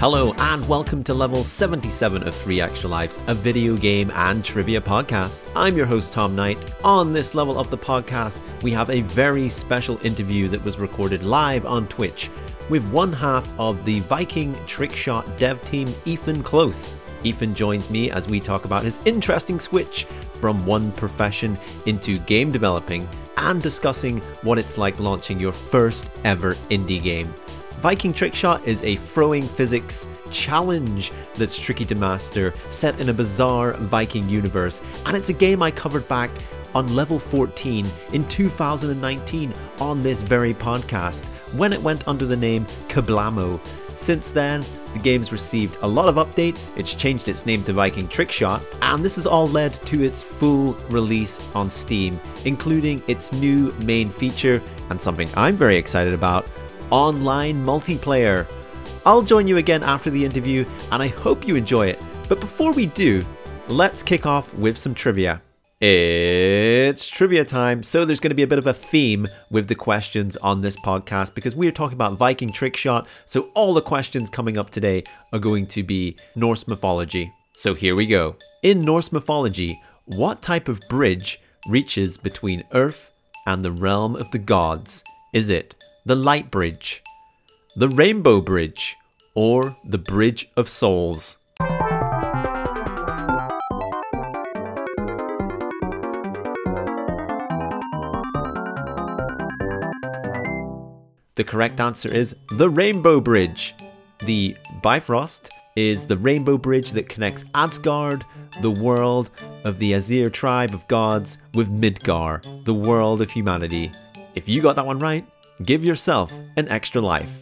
Hello and welcome to level 77 of 3 Extra Lives, a video game and trivia podcast. I'm your host Tom Knight. On this level of the podcast, we have a very special interview that was recorded live on Twitch with one half of the Viking Trickshot dev team, Ethan Close. Ethan joins me as we talk about his interesting switch from one profession into game developing and discussing what it's like launching your first ever indie game. Viking Trickshot is a throwing physics challenge that's tricky to master, set in a bizarre Viking universe, and it's a game I covered back on level 14 in 2019 on this very podcast when it went under the name Kablamo. Since then, the game's received a lot of updates, it's changed its name to Viking Trickshot, and this has all led to its full release on Steam, including its new main feature, and something I'm very excited about, online multiplayer. I'll join you again after the interview, and I hope you enjoy it. But before we do, let's kick off with some trivia. It's trivia time, so there's going to be a bit of a theme with the questions on this podcast because we're talking about Viking Trickshot, so all the questions coming up today are going to be Norse mythology. So here we go. In Norse mythology, what type of bridge reaches between Earth and the realm of the gods? Is it the Light Bridge, the Rainbow Bridge, or the Bridge of Souls? The correct answer is the Rainbow Bridge. The Bifrost is the rainbow bridge that connects Asgard, the world of the Azir tribe of gods, with Midgar, the world of humanity. If you got that one right, give yourself an extra life.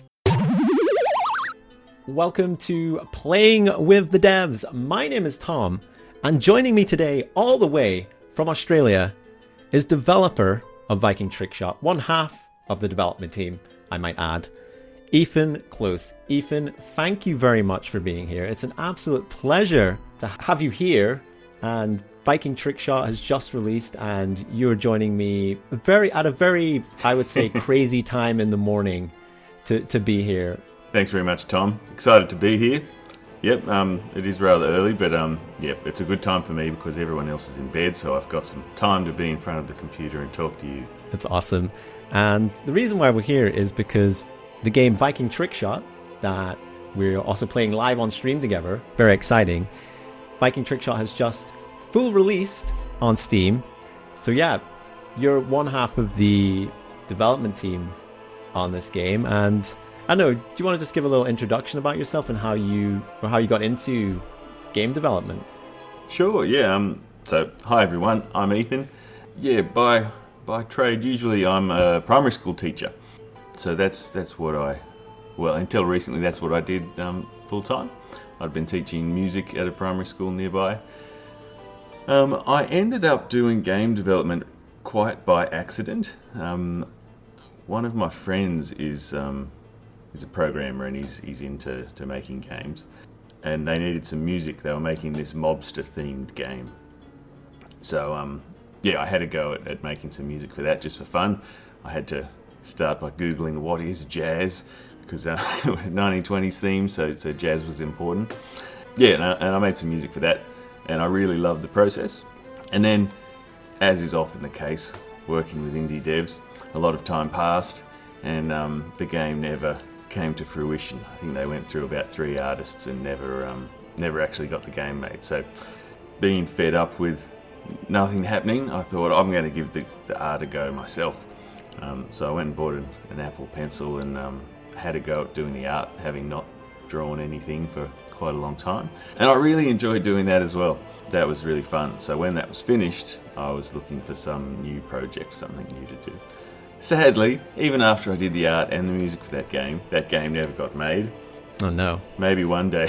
Welcome to Playing with the Devs. My name is Tom, and joining me today all the way from Australia is developer of Viking Trickshot, one half of the development team, I might add, Ethan Close. Ethan, thank you very much for being here. It's an absolute pleasure to have you here, and Viking Trickshot has just released, and you're joining me at a very, I would say, crazy time in the morning to be here. Thanks very much, Tom. Excited to be here. Yep, it is rather early, but yep, it's a good time for me because everyone else is in bed, so I've got some time to be in front of the computer and talk to you. That's awesome. And the reason why we're here is because the game Viking Trickshot, that we're also playing live on stream together, very exciting. Viking Trickshot has just full released on Steam. So yeah, you're one half of the development team on this game. And I don't know, do you want to just give a little introduction about yourself and how you got into game development? Sure, yeah. So hi everyone, I'm Ethan. Yeah, by trade, usually I'm a primary school teacher. So that's what until recently that's what I did full time. I'd been teaching music at a primary school nearby. I ended up doing game development quite by accident. One of my friends is a programmer and he's into making games, and they needed some music. They were making this mobster themed game. So yeah, I had to go at making some music for that just for fun. I had to start by Googling what is jazz, because it was 1920s theme, so jazz was important. Yeah, and I made some music for that, and I really loved the process. And then, as is often the case, working with indie devs, a lot of time passed, and the game never came to fruition. I think they went through about 3 artists and never actually got the game made. So, being fed up with nothing happening, I thought I'm going to give the art a go myself. So I went and bought an Apple Pencil and had a go at doing the art, having not drawn anything for quite a long time. And I really enjoyed doing that as well. That was really fun. So when that was finished, I was looking for some new project, something new to do. Sadly, even after I did the art and the music for that game never got made. Oh no. Maybe one day.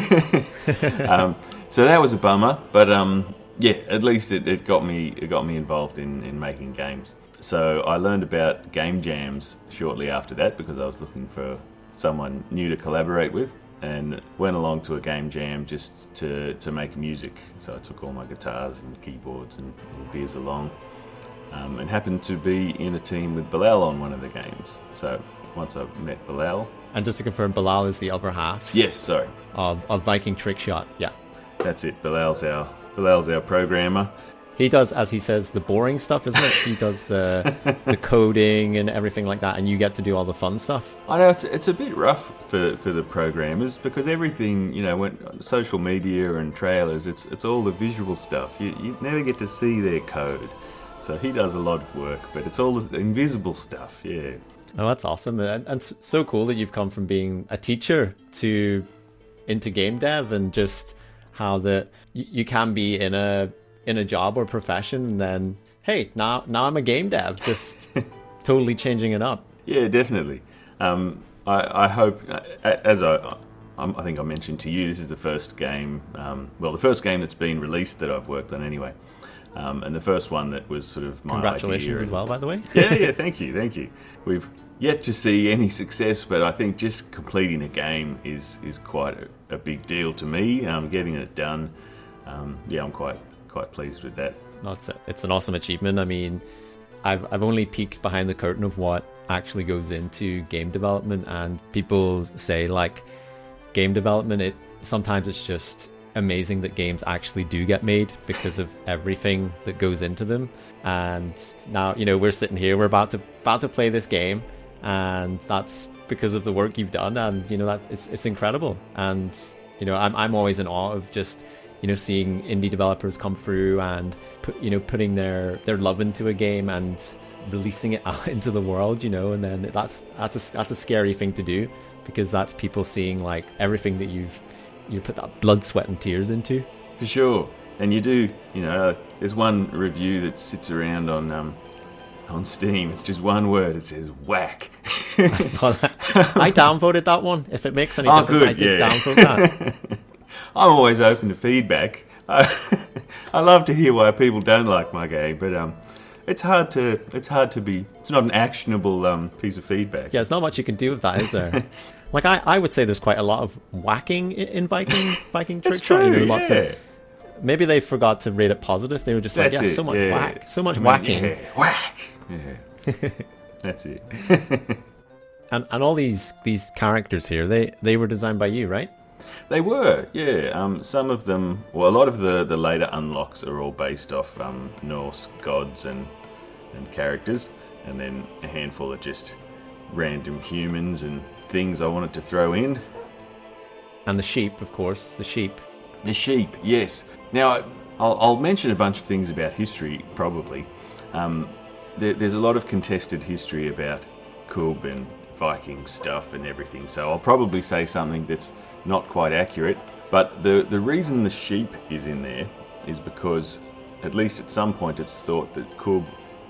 So that was a bummer, but yeah, at least it got me involved in making games. So I learned about game jams shortly after that because I was looking for someone new to collaborate with, and went along to a game jam just to make music. So I took all my guitars and keyboards and beers along, and happened to be in a team with Bilal on one of the games. So once I met Bilal. And just to confirm, Bilal is the other half. Yes, sorry. Of Viking Trickshot, yeah. That's it. Bilal's our programmer. He does, as he says, the boring stuff, isn't it? He does the coding and everything like that, and you get to do all the fun stuff. I know it's a bit rough for the programmers because everything, when social media and trailers, it's all the visual stuff. You never get to see their code. So he does a lot of work, but it's all the invisible stuff, yeah. Oh, that's awesome. And so cool that you've come from being a teacher into game dev, and just how you can be in a job or profession, and then, hey, now I'm a game dev, just totally changing it up. Yeah, definitely. I hope, as I think I mentioned to you, this is the first game, the first game that's been released that I've worked on anyway. And the first one that was sort of my Congratulations idea. As well, by the way. yeah, thank you. We've yet to see any success, but I think just completing a game is quite a big deal to me. Getting it done, I'm quite pleased with that. No, it's an awesome achievement. I mean, I've only peeked behind the curtain of what actually goes into game development, and people say like game development, sometimes it's just amazing that games actually do get made because of everything that goes into them. And now, we're sitting here, we're about to play this game, and that's because of the work you've done, and that it's incredible. And I'm always in awe of just seeing indie developers come through and putting their love into a game and releasing it out into the world, and then that's a scary thing to do, because that's people seeing like everything that you put that blood, sweat and tears into. For sure. And you do, there's one review that sits around on Steam. It's just one word. It says whack. I saw that. I downvoted that one. If it makes any difference, good, I did downvote that. I'm always open to feedback. I love to hear why people don't like my game, but it's hard to be. It's not an actionable piece of feedback. Yeah, there's not much you can do with that, is there? Like I would say there's quite a lot of whacking in Viking Trickshot. Lots of. Maybe they forgot to rate it positive. They were just like, so much whack, so much whacking. Yeah, whack. Yeah. That's it. And all these characters here, they were designed by you, right? They were, yeah. Some of them, a lot of the later unlocks are all based off Norse gods and characters, and then a handful are just random humans and things I wanted to throw in. And the sheep, of course, the sheep. The sheep, yes. Now, I'll mention a bunch of things about history, probably. There's a lot of contested history about Kub and Viking stuff and everything, so I'll probably say something that's not quite accurate. But the reason the sheep is in there is because, at least at some point, it's thought that Kub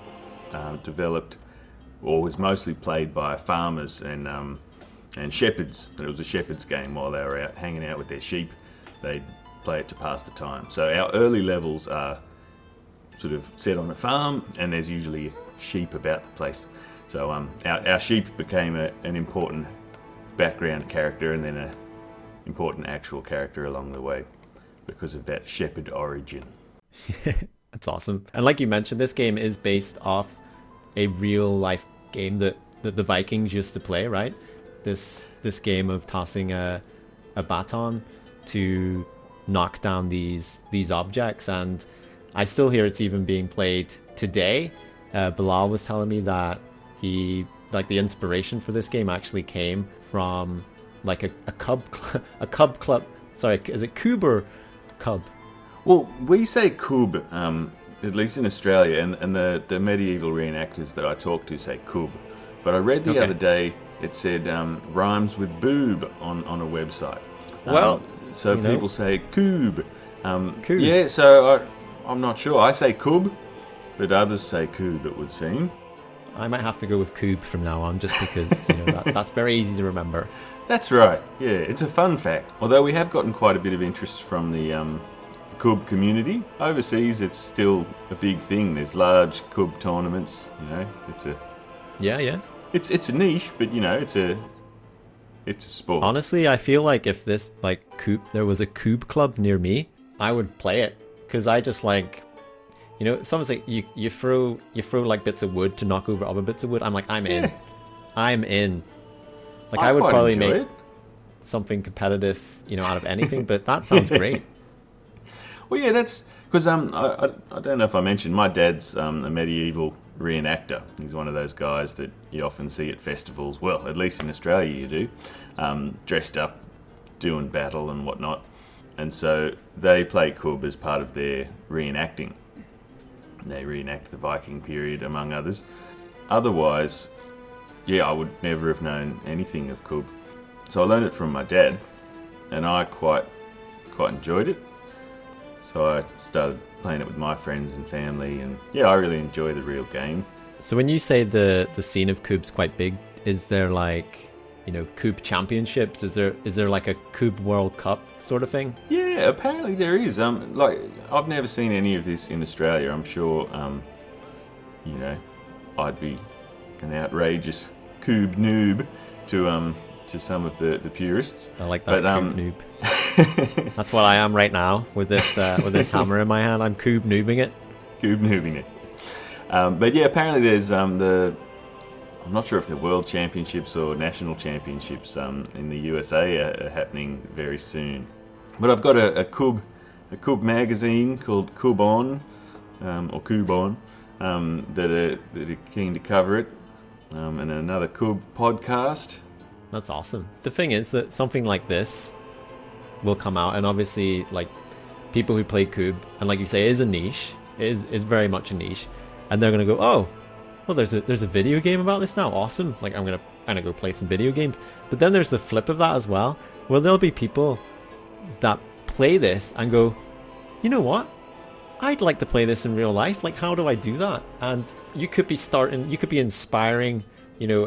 developed, or was mostly played by farmers and shepherds. It was a shepherd's game. While they were out hanging out with their sheep, they'd play it to pass the time. So our early levels are sort of set on a farm, and there's usually sheep about the place. So our sheep became an important background character, and then an important actual character along the way because of that shepherd origin. That's awesome. And like you mentioned, this game is based off a real life game that the Vikings used to play, right? This game of tossing a baton to knock down these objects, and I still hear it's even being played today. Bilal was telling me that the inspiration for this game actually came from like a cub club. Sorry, is it Kub or Cub? Well, we say Kub, at least in Australia, and the medieval reenactors that I talk to say Kub. But I read the other day it said rhymes with boob on a website. So people say Kub. Kub. Yeah, so I'm not sure. I say Kub, but others say Kub, it would seem. I might have to go with Kub from now on, just because that's very easy to remember. That's right. Yeah, it's a fun fact. Although we have gotten quite a bit of interest from the Kub community overseas, it's still a big thing. There's large Kub tournaments. It's a It's a niche, but it's a sport. Honestly, I feel like if this there was a Kub club near me, I would play it, because I just like, You know, someone's like, you throw like bits of wood to knock over other bits of wood. I'm like, I'm in. I'm in. Like, I would probably make something competitive, you know, out of anything, but that sounds great. Well, yeah, that's because I don't know if I mentioned, my dad's a medieval reenactor. He's one of those guys that you often see at festivals. Well, at least in Australia you do, dressed up, doing battle and whatnot. And so they play Kub as part of their reenacting. They reenact the Viking period, among others. Otherwise, yeah, I would never have known anything of Kub. So I learned it from my dad, and I quite enjoyed it. So I started playing it with my friends and family, and yeah, I really enjoy the real game. So when you say the scene of Kub's quite big, is there like, you know, Kub championships? Is there like a Kub World Cup sort of thing? Yeah, apparently there is. Like, I've never seen any of this in Australia. I'm sure, you know, I'd be an outrageous Kub noob to some of the purists. I like that, Kub noob. That's what I am right now with this hammer in my hand. I'm Kub noobing it. Kub noobing it. But yeah, apparently there's I'm not sure if they're world championships or national championships in the USA are happening very soon. But I've got a Kub magazine called Kub On, or Kub On, that are keen to cover it, and another Kub podcast. That's awesome. The thing is that something like this will come out, and obviously, like, people who play Kub, and like you say, is a niche, is very much a niche, and they're gonna go, oh, well, there's a video game about this now. Awesome! Like, I'm gonna go play some video games. But then there's the flip of that as well, where there'll be people that play this and go, you know what? I'd like to play this in real life. Like, how do I do that? And you could be inspiring, you know,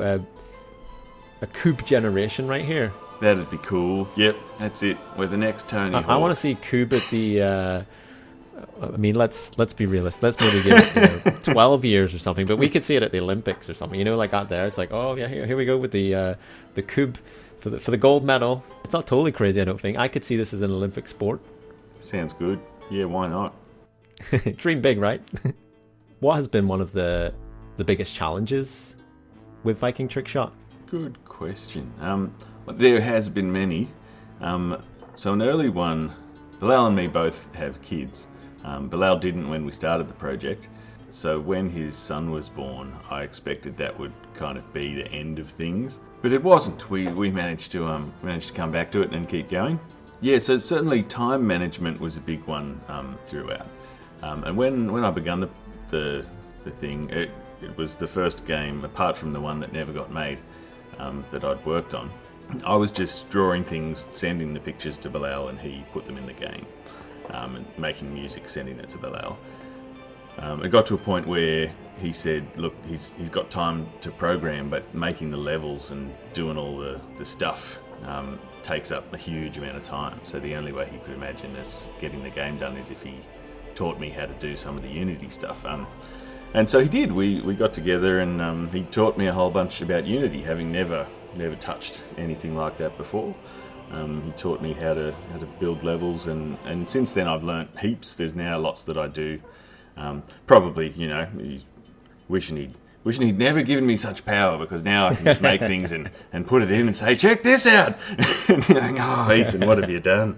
a Kub generation right here. That'd be cool. Yep, that's it. We're the next Tony Hawk. I want to see Kub at the. I mean, let's be realistic. Let's maybe give it 12 years or something. But we could see it at the Olympics or something. You know, like out there, it's like, oh yeah, here we go with the Kub for the gold medal. It's not totally crazy, I don't think. I could see this as an Olympic sport. Sounds good. Yeah, why not? Dream big, right? What has been one of the biggest challenges with Viking Trickshot? Good question. There has been many. So an early one, Bilal and me both have kids. Bilal didn't when we started the project. So when his son was born, I expected that would kind of be the end of things. But it wasn't. We managed to come back to it and keep going. Yeah, so certainly time management was a big one throughout. And when I begun the thing, it was the first game, apart from the one that never got made, that I'd worked on. I was just drawing things, sending the pictures to Bilal, and he put them in the game, and making music, sending it to Bilal. It got to a point where he said, look, he's got time to program, but making the levels and doing all the stuff takes up a huge amount of time. So the only way he could imagine us getting the game done is if he taught me how to do some of the Unity stuff. And so he did. We got together, and he taught me a whole bunch about Unity, having never touched anything like that before. He taught me how to build levels, and since then I've learnt heaps. There's now lots that I do. Probably, you know, wishing he'd never given me such power, because now I can just make things and put it in and say, check this out. And you're like, oh, Ethan, what have you done?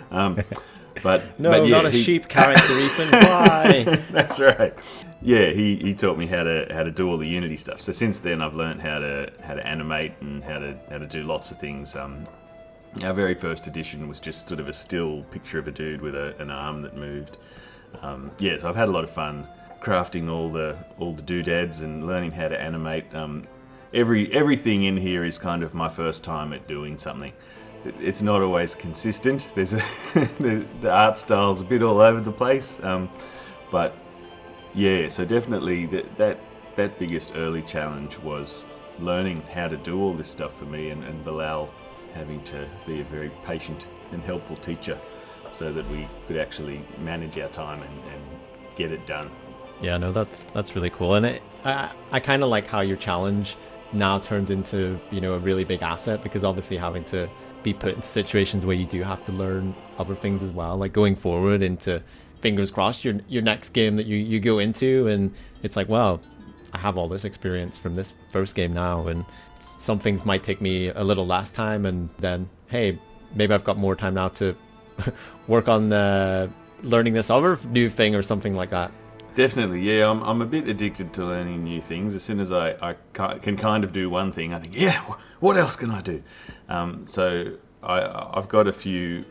But yeah, not a sheep character, Ethan. Why? That's right. Yeah, he taught me how to do all the Unity stuff. So since then, I've learned how to animate and how to do lots of things. Our very first edition was just sort of a still picture of a dude with an arm that moved. Yeah, so I've had a lot of fun crafting all the doodads and learning how to animate. Everything in here is kind of my first time at doing something. It's not always consistent. There's the art style's a bit all over the place, but yeah. So definitely that biggest early challenge was learning how to do all this stuff for me, and Bilal having to be a very patient and helpful teacher, so that we could actually manage our time and get it done. Yeah, no, that's really cool, and I kind of like how your challenge now turns into, you know, a really big asset, because obviously having to be put into situations where you do have to learn other things as well, like going forward into fingers crossed, your next game that you go into, and it's like, well, I have all this experience from this first game now, and some things might take me a little less time, and then, hey, maybe I've got more time now to work on learning this other new thing or something like that. Definitely, yeah. I'm a bit addicted to learning new things. As soon as I can kind of do one thing, I think, yeah, what else can I do? So I've got a few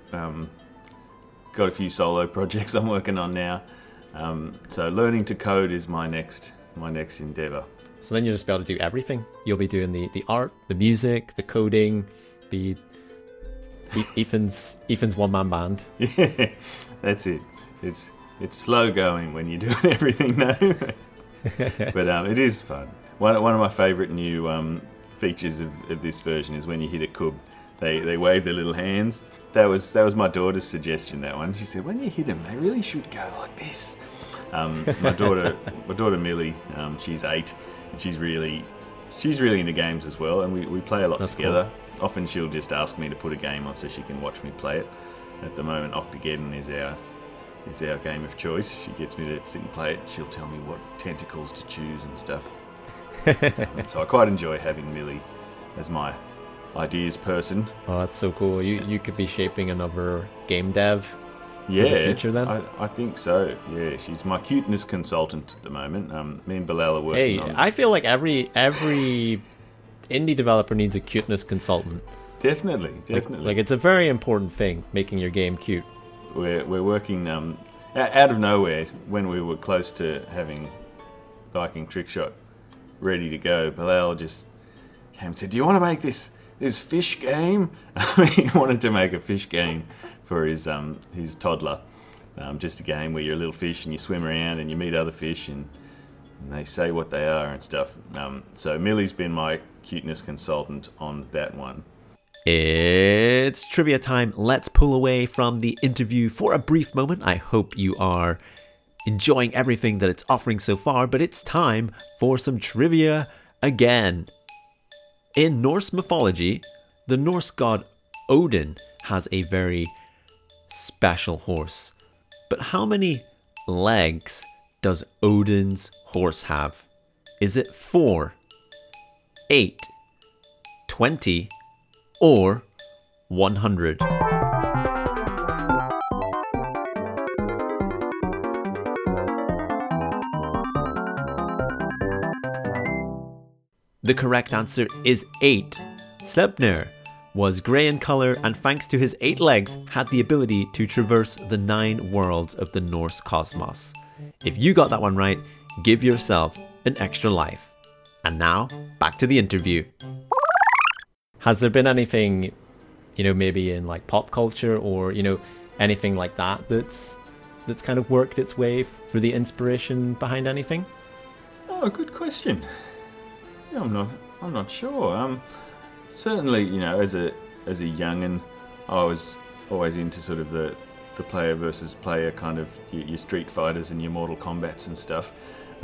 solo projects I'm working on now. So learning to code is my next endeavour. So then you'll just be able to do everything. You'll be doing the art, the music, the coding, the Ethan's one-man band. Yeah, that's it. It's slow going when you're doing everything though. But it is fun. One of my favourite new features of this version is when you hit a cub, they wave their little hands. That was my daughter's suggestion, that one. She said, when you hit them, they really should go like this. My daughter Millie, she's 8, and she's really into games as well, and we play a lot together. Cool. Often she'll just ask me to put a game on so she can watch me play it. At the moment, Octageddon is our game of choice. She gets me to sit and play it. She'll tell me what tentacles to choose and stuff. So I quite enjoy having Millie as my ideas person. Oh, that's so cool. You could be shaping another game dev for the future then? I think so. Yeah, she's my cuteness consultant at the moment. Me and Bilal are working on... I feel like every indie developer needs a cuteness consultant. Definitely. Like it's a very important thing, making your game cute. We're working out of nowhere when we were close to having Viking Trickshot ready to go. Bilal just came and said, "Do you want to make this fish game?" He wanted to make a fish game for his toddler, just a game where you're a little fish and you swim around and you meet other fish and they say what they are and stuff. So Millie's been my cuteness consultant on that one. It's trivia time. Let's pull away from the interview for a brief moment. I hope you are enjoying everything that it's offering so far, but it's time for some trivia again. In Norse mythology, the Norse god Odin has a very special horse. But how many legs does Odin's horse have? Is it 4, 8, 20, or 100? The correct answer is 8. Sleipnir was grey in colour and thanks to his 8 legs had the ability to traverse the 9 worlds of the Norse cosmos. If you got that one right, give yourself an extra life. And now, back to the interview. Has there been anything, maybe in like pop culture or, anything like that that's kind of worked its way for the inspiration behind anything? Oh, good question. Yeah, I'm not sure. Certainly, as a young'un, I was always into sort of the player versus player kind of your Street Fighters and your Mortal Kombats and stuff.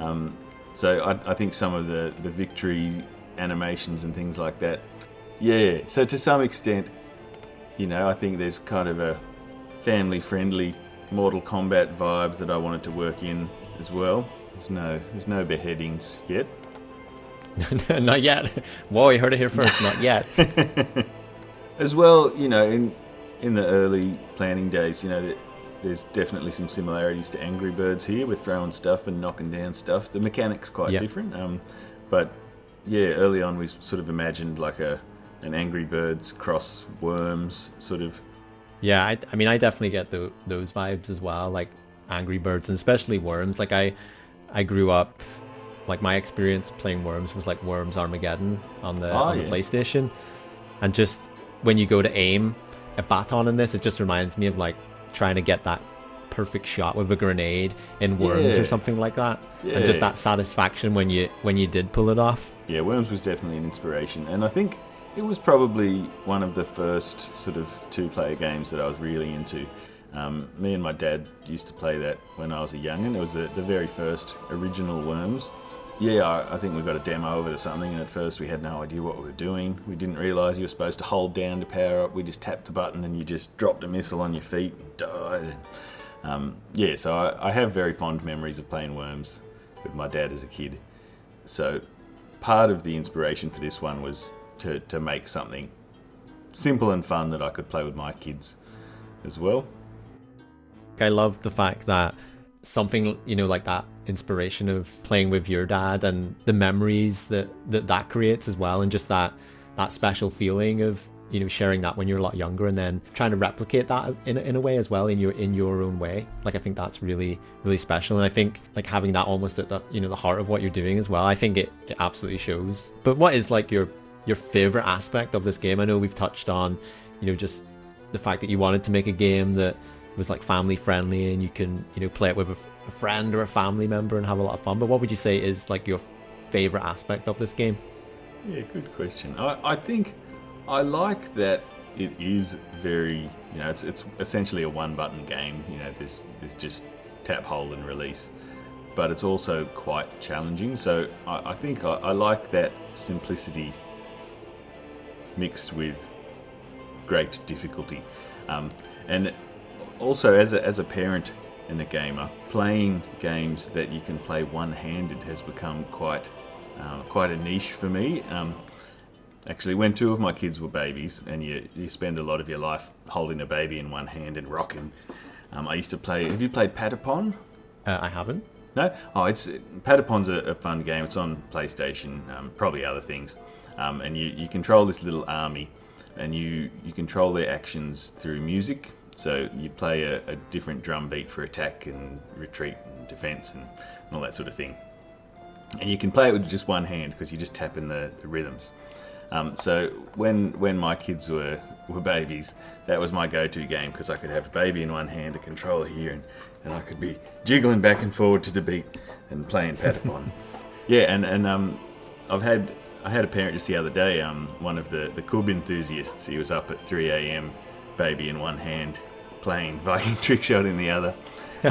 So I think some of the victory animations and things like that. Yeah, so to some extent, I think there's kind of a family-friendly Mortal Kombat vibe that I wanted to work in as well. There's no beheadings yet. Not yet. Whoa, you heard it here first. Not yet. As well, in the early planning days, there's definitely some similarities to Angry Birds here with throwing stuff and knocking down stuff. The mechanic's quite different. But yeah, early on we sort of imagined like an Angry Birds cross Worms sort of. Yeah, I definitely get those vibes as well, like Angry Birds and especially Worms. Like I grew up, like my experience playing Worms was like Worms Armageddon on the PlayStation, and just when you go to aim a baton in this, it just reminds me of like trying to get that perfect shot with a grenade in Worms or something like that, and just that satisfaction when you did pull it off. Yeah, Worms was definitely an inspiration, and I think it was probably one of the first sort of 2-player games that I was really into. Me and my dad used to play that when I was a young'un. It was the very first original Worms. Yeah, I think we got a demo of it or something, and at first we had no idea what we were doing. We didn't realise you were supposed to hold down to power up. We just tapped the button and you just dropped a missile on your feet and died. Yeah, so I have very fond memories of playing Worms with my dad as a kid. So part of the inspiration for this one was to make something simple and fun that I could play with my kids as well. I love the fact that something, like that inspiration of playing with your dad and the memories that creates as well, and just that special feeling of sharing that when you're a lot younger, and then trying to replicate that in a way as well, in your own way. Like, I think that's really, really special, and I think like having that almost at the the heart of what you're doing as well, I think it absolutely shows. But what is like your favorite aspect of this game? I know we've touched on just the fact that you wanted to make a game that was like family friendly and you can play it with a friend or a family member and have a lot of fun, but what would you say is like your favorite aspect of this game? Yeah, good question. I think I like that it is very, it's essentially a one-button game. There's just tap, hold, and release. But it's also quite challenging. So I think I like that simplicity mixed with great difficulty. And also, as a parent and a gamer, playing games that you can play one-handed has become quite a niche for me. Actually, when two of my kids were babies, and you spend a lot of your life holding a baby in one hand and rocking, I used to play. Have you played Patapon? I haven't. No? Patapon's a fun game. It's on PlayStation, probably other things. And you control this little army, and you control their actions through music. So you play a different drum beat for attack and retreat and defense and all that sort of thing. And you can play it with just one hand because you just tap in the rhythms. So when my kids were babies, that was my go-to game, because I could have a baby in one hand, a controller here, and I could be jiggling back and forward to the beat and playing Patapon. Yeah, and I had a parent just the other day, one of the Cub enthusiasts. He was up at 3 a.m, baby in one hand, playing Viking Trickshot in the other.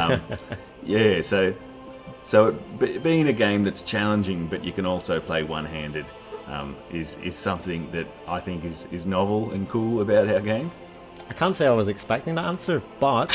Yeah, so being a game that's challenging, but you can also play one-handed, is something that I think is novel and cool about our game. I can't say I was expecting that answer, but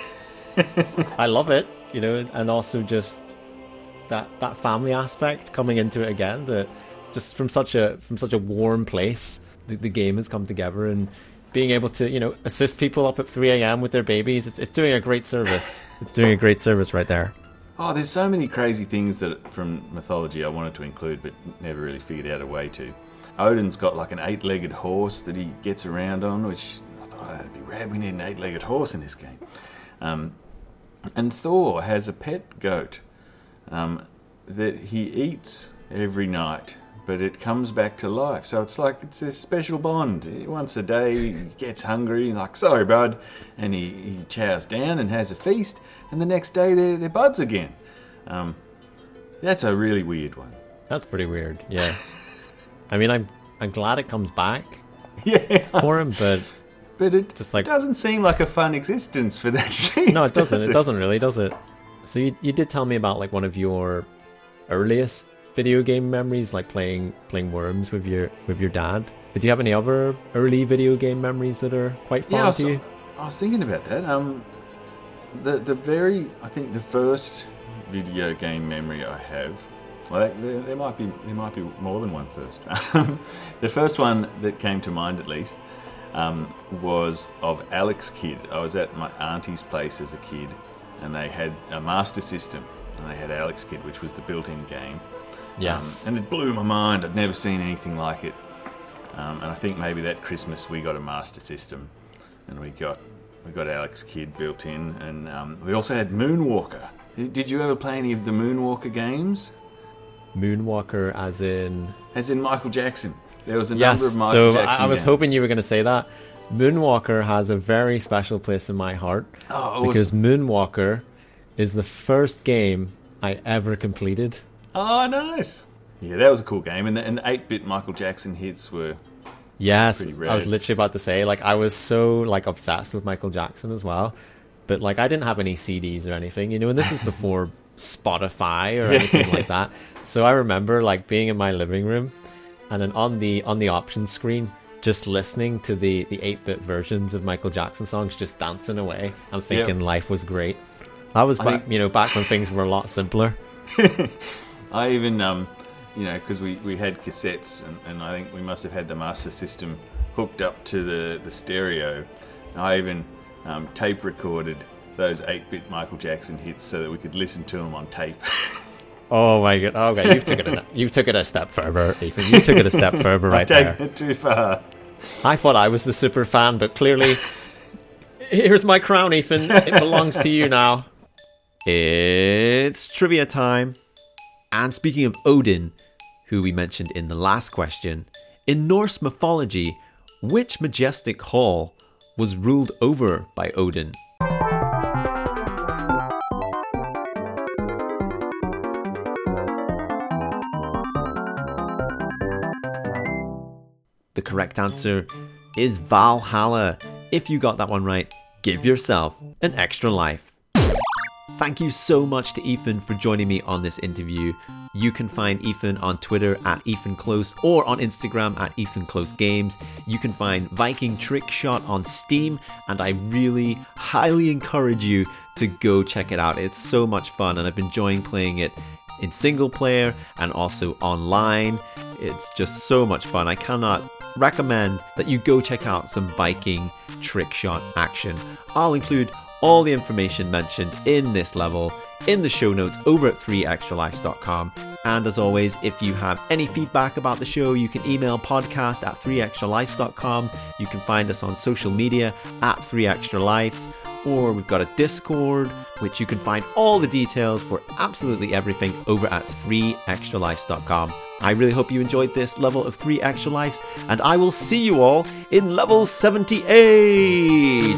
I love it, and also just that family aspect coming into it again, that just from such a warm place, the game has come together, and being able to assist people up at 3 a.m. with their babies, it's doing a great service. It's doing a great service right there. Oh, there's so many crazy things from mythology I wanted to include, but never really figured out a way to. Odin's got like an 8-legged horse that he gets around on, which I thought, that'd be rad. We need an 8-legged horse in this game. And Thor has a pet goat that he eats every night, but it comes back to life. So it's like it's a special bond. Once a day, he gets hungry, like, sorry, bud, and he chows down and has a feast, and the next day they're buds again. That's a really weird one. That's pretty weird, yeah. I mean, I'm glad it comes back for him, but it just like doesn't seem like a fun existence for that sheep. No, it doesn't. It doesn't really, does it? So you did tell me about like one of your earliest video game memories, like playing Worms with your dad. But do you have any other early video game memories that are quite fun to you? I was thinking about that. I think the first video game memory I have, well, there might be more than one first. The first one that came to mind, at least, was of Alex Kidd. I was at my auntie's place as a kid, and they had a Master System, and they had Alex Kidd, which was the built-in game. Yes. And it blew my mind. I'd never seen anything like it. And I think maybe that Christmas we got a Master System, and we got Alex Kidd built in, and we also had Moonwalker. Did you ever play any of the Moonwalker games? Moonwalker, as in Michael Jackson. There was a number of Jackson. Michael Jackson. So I was games. hoping you were going to say that. Moonwalker has a very special place in my heart, because Moonwalker is the first game I ever completed. Oh, nice. Yeah, that was a cool game, and 8-bit Michael Jackson hits were pretty rad. I was literally about to say, like, I was so like obsessed with Michael Jackson as well, but like I didn't have any CDs or anything, and this is before Spotify or anything like that. So I remember like being in my living room, and then on the options screen just listening to the 8-bit versions of Michael Jackson songs, just dancing away and thinking life was great. That was back when things were a lot simpler. I even, because we had cassettes, and I think we must have had the Master System hooked up to the stereo. I even tape recorded those 8-bit Michael Jackson hits so that we could listen to them on tape. Oh my god! Okay, you took it a step further, Ethan. You took it a step further right there. Taking it too far. I thought I was the super fan, but clearly, here's my crown, Ethan. It belongs to you now. It's trivia time. And speaking of Odin, who we mentioned in the last question, in Norse mythology, which majestic hall was ruled over by Odin? The correct answer is Valhalla. If you got that one right, give yourself an extra life. Thank you so much to Ethan for joining me on this interview. You can find Ethan on Twitter at EthanClose or on Instagram at EthanCloseGames. You can find Viking Trick Shot on Steam, and I really highly encourage you to go check it out. It's so much fun, and I've been enjoying playing it in single player and also online. It's just so much fun. I cannot recommend that you go check out some Viking Trick Shot action. I'll include all the information mentioned in this level in the show notes over at 3extralives.com. And as always, if you have any feedback about the show, you can email podcast at 3extralives.com. You can find us on social media at 3extralives, or we've got a Discord, which you can find all the details for absolutely everything over at 3extralives.com. I really hope you enjoyed this level of 3 Extra Lives, and I will see you all in level 78!